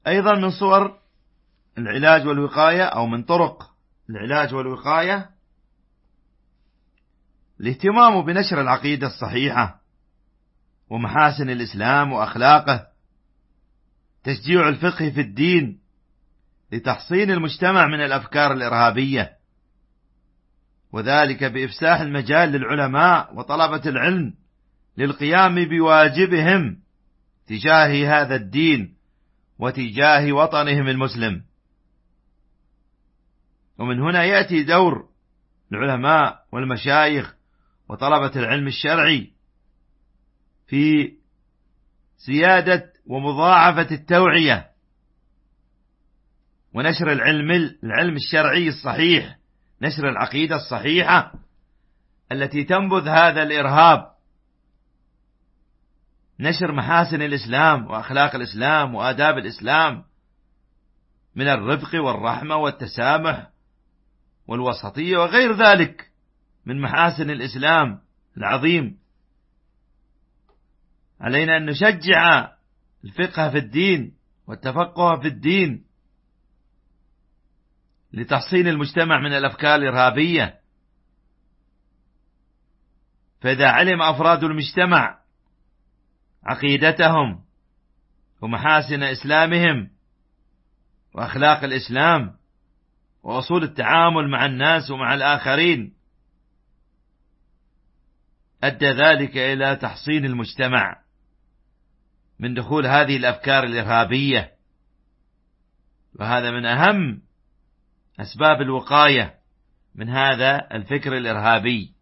أيضا من صور العلاج والوقاية أو من طرق العلاج والوقاية الاهتمام بنشر العقيدة الصحيحة ومحاسن الإسلام وأخلاقه، تشجيع الفقه في الدين لتحصين المجتمع من الأفكار الإرهابية، وذلك بإفساح المجال للعلماء وطلبة العلم للقيام بواجبهم تجاه هذا الدين وتجاه وطنهم المسلم. ومن هنا يأتي دور العلماء والمشايخ وطلبة العلم الشرعي في زيادة ومضاعفة التوعية ونشر العلم الشرعي الصحيح، نشر العقيدة الصحيحة التي تنبذ هذا الإرهاب، نشر محاسن الإسلام وأخلاق الإسلام وآداب الإسلام من الرفق والرحمة والتسامح والوسطية وغير ذلك من محاسن الإسلام العظيم. علينا أن نشجع الفقه في الدين والتفقه في الدين لتحصين المجتمع من الأفكار الإرهابية. فإذا علم أفراد المجتمع عقيدتهم ومحاسن إسلامهم وأخلاق الإسلام وأصول التعامل مع الناس ومع الآخرين، أدى ذلك إلى تحصين المجتمع من دخول هذه الأفكار الإرهابية، وهذا من أهم أسباب الوقاية من هذا الفكر الإرهابي.